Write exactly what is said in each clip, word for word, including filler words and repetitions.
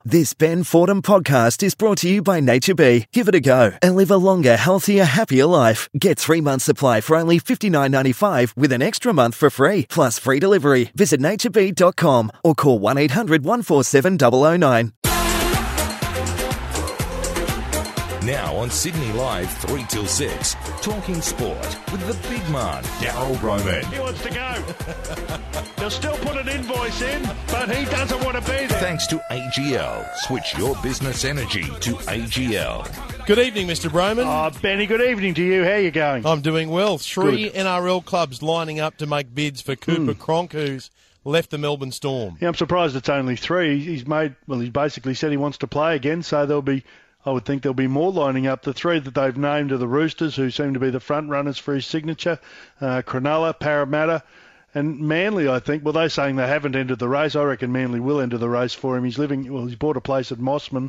This Ben Fordham podcast is brought to you by NatureBee. Give it a go and live a longer, healthier, happier life. Get three months supply for only fifty-nine ninety-five with an extra month for free, plus free delivery. Visit nature bee dot com or call one eight hundred one four seven zero zero nine. Now on Sydney Live, three till six, talking sport with the big man, Daryl Roman. He wants to go. They'll still put an invoice in, but he doesn't want to be there. Thanks to A G L. Switch your business energy to A G L. Good evening, Mister Broman. Oh, Benny, good evening to you. How are you going? I'm doing well. Three Good. N R L clubs lining up to make bids for Cooper mm. Cronk, who's left the Melbourne Storm. Yeah, I'm surprised it's only three. He's made, well, he's basically said he wants to play again, so there'll be, I would think there'll be more lining up. The three that they've named are the Roosters, who seem to be the front runners for his signature, uh, Cronulla, Parramatta, and Manly, I think. Well, they're saying they haven't entered the race. I reckon Manly will enter the race for him. He's living, well, he's bought a place at Mossman.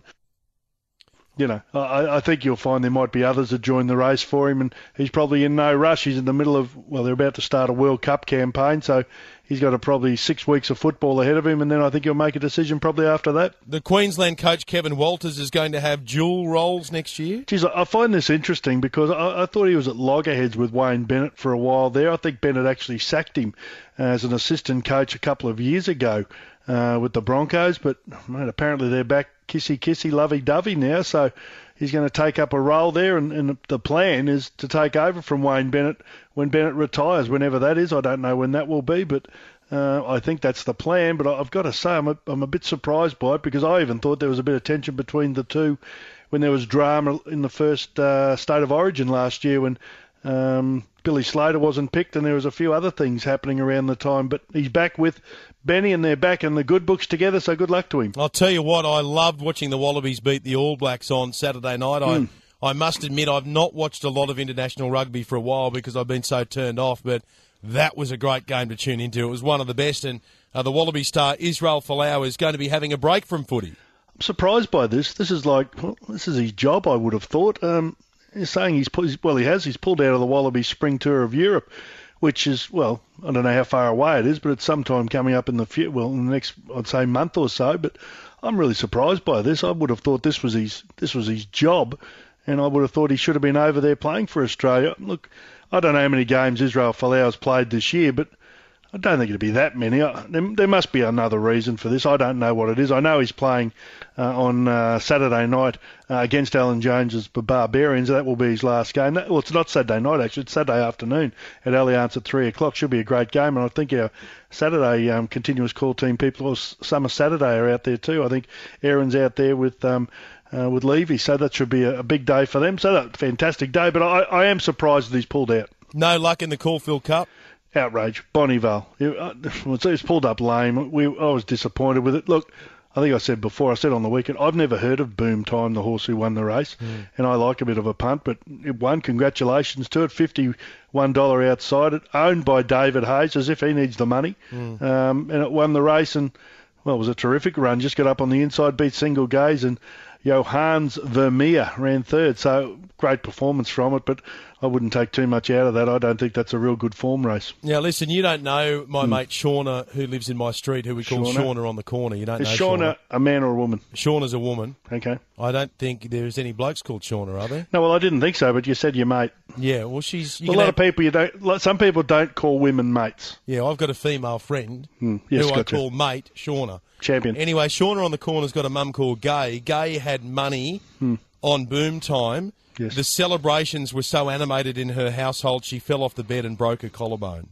You know, I, I think you'll find there might be others that join the race for him, and he's probably in no rush. He's in the middle of, well, they're about to start a World Cup campaign, so he's got a, probably six weeks of football ahead of him, and then I think he'll make a decision probably after that. The Queensland coach, Kevin Walters, is going to have dual roles next year. Geez, I find this interesting because I, I thought he was at loggerheads with Wayne Bennett for a while there. I think Bennett actually sacked him as an assistant coach a couple of years ago uh, with the Broncos, but mate, apparently they're back kissy-kissy, lovey-dovey now, so he's going to take up a role there, and, and the plan is to take over from Wayne Bennett when Bennett retires, whenever that is. I don't know when that will be, but uh, I think that's the plan. But I've got to say, I'm a, I'm a bit surprised by it, because I even thought there was a bit of tension between the two when there was drama in the first uh, State of Origin last year when um, Billy Slater wasn't picked, and there was a few other things happening around the time. But he's back with Benny, and they're back in the good books together, so good luck to him. I'll tell you what, I loved watching the Wallabies beat the All Blacks on Saturday night. Mm. I, I must admit I've not watched a lot of international rugby for a while because I've been so turned off, but that was a great game to tune into. It was one of the best, and uh, the Wallaby star Israel Folau is going to be having a break from footy. I'm surprised by this. This is like, well, this is his job, I would have thought. Um, he's saying he's, well, he has, he's pulled out of the Wallaby Spring Tour of Europe, which is, well, I don't know how far away it is, but it's sometime coming up in the few, well, in the next, I'd say, month or so. But I'm really surprised by this. I would have thought this was his this was his job, and I would have thought he should have been over there playing for Australia. Look, I don't know how many games Israel Folau's played this year, but I don't think it'd be that many. There, there must be another reason for this. I don't know what it is. I know he's playing uh, on uh, Saturday night uh, against Alan Jones's Barbarians. That will be his last game. That, well, it's not Saturday night, actually. It's Saturday afternoon at Allianz at three o'clock. Should be a great game. And I think our Saturday um, continuous call team people, or Summer Saturday, are out there too. I think Aaron's out there with um, uh, with Levy. So that should be a, a big day for them. So that's a fantastic day. But I, I am surprised that he's pulled out. No luck in the Caulfield Cup? Outrage. Bonneville. It, uh, it was pulled up lame. We, I was disappointed with it. Look, I think I said before, I said on the weekend, I've never heard of Boom Time, the horse who won the race, mm. and I like a bit of a punt, but it won. Congratulations to it. fifty-one dollars outside it, owned by David Hayes, as if he needs the money, mm. um, and it won the race, and, well, it was a terrific run. Just got up on the inside, beat Single Gaze, and Johannes Vermeer ran third, so great performance from it, but I wouldn't take too much out of that. I don't think that's a real good form race. Now, listen, you don't know my mm. mate Shauna, who lives in my street, who we call Shauna, Shauna on the corner. You don't Is know Shauna, Shauna a man or a woman? Shauna's a woman. Okay. I don't think there's any blokes called Shauna, are there? No, well, I didn't think so, but you said your mate. Yeah, well, she's... You well, a lot have, of people, you don't. Some people don't call women mates. Yeah, I've got a female friend mm. yes, who I gotcha. call mate, Shauna. Champion. Anyway, Shauna on the corner's got a mum called Gay. Gay had money mm. on Boom Time. Yes. The celebrations were so animated in her household, she fell off the bed and broke her collarbone.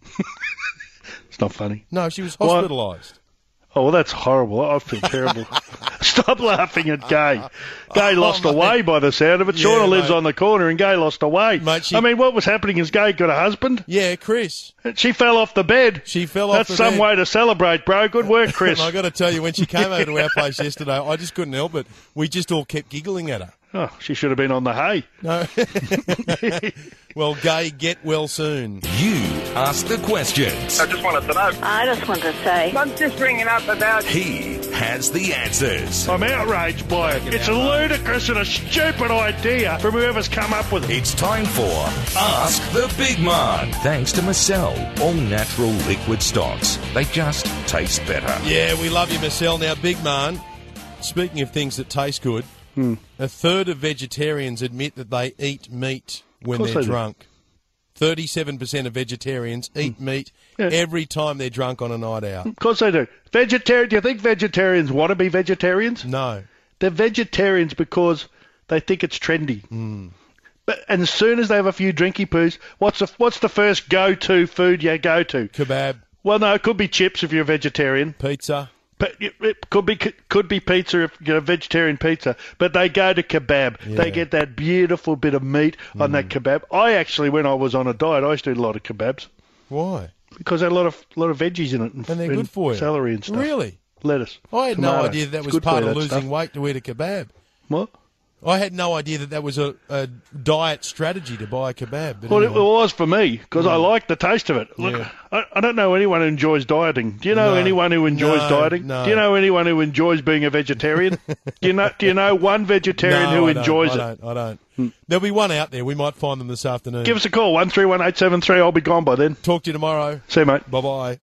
It's not funny. No, she was hospitalised. Oh, well, that's horrible. I feel terrible. Stop laughing at Gay. Gay lost oh, away by the sound of it. Yeah, Shauna lives mate. on the corner and Gay lost away. Mate, she... I mean, what was happening is Gay got a husband. Yeah, Chris. She fell off the bed. She fell off That's the some bed. way to celebrate, bro. Good work, Chris. And I got to tell you, when she came over to our place yesterday, I just couldn't help it. We just all kept giggling at her. Oh, she should have been on the hay. No. Well, Gay, get well soon. You ask the questions. I just wanted to know. I just want to say. I'm just ringing up about... He has the answers. I'm outraged by it. It's a ludicrous and a stupid idea from whoever's come up with it. It's time for Ask the Big Man. Thanks to Marcel, all natural liquid stocks. They just taste better. Yeah, we love you, Marcel. Now, Big Man, Speaking of things that taste good, Hmm. a third of vegetarians admit that they eat meat when Of course they're they do. drunk. thirty-seven percent of vegetarians eat meat Yeah. every time they're drunk on a night out. Of course they do. Vegetarian? Do you think vegetarians want to be vegetarians? No. They're vegetarians because they think it's trendy. Hmm. But and as soon as they have a few drinky poos, what's the what's the first go-to food you go to? Kebab, Well, no, it could be chips if you're a vegetarian. pizza. But it it could be could be pizza if you're a vegetarian pizza. But they go to kebab. Yeah. They get that beautiful bit of meat on that kebab. I actually, when I was on a diet, I used to eat a lot of kebabs Why? because they had a lot of lot of veggies in it and, And they're and good for you. celery and stuff. Really? Lettuce. I had tomato. no idea that, that It's was good for part you, of that losing stuff. weight to eat a kebab. What? I had no idea that that was a, a diet strategy to buy a kebab. But Well, it anyway. was for me because I like the taste of it. Look, Yeah. I, I don't know anyone who enjoys dieting. Do you know No. anyone who enjoys No, dieting? no. Do you know anyone who enjoys being a vegetarian? do you know? Do you know one vegetarian No, who I don't, enjoys I it? don't, I don't. There'll be one out there. We might find them this afternoon. Give us a call one three one eight seven three. I'll be gone by then. Talk to you tomorrow. See you, mate. Bye bye.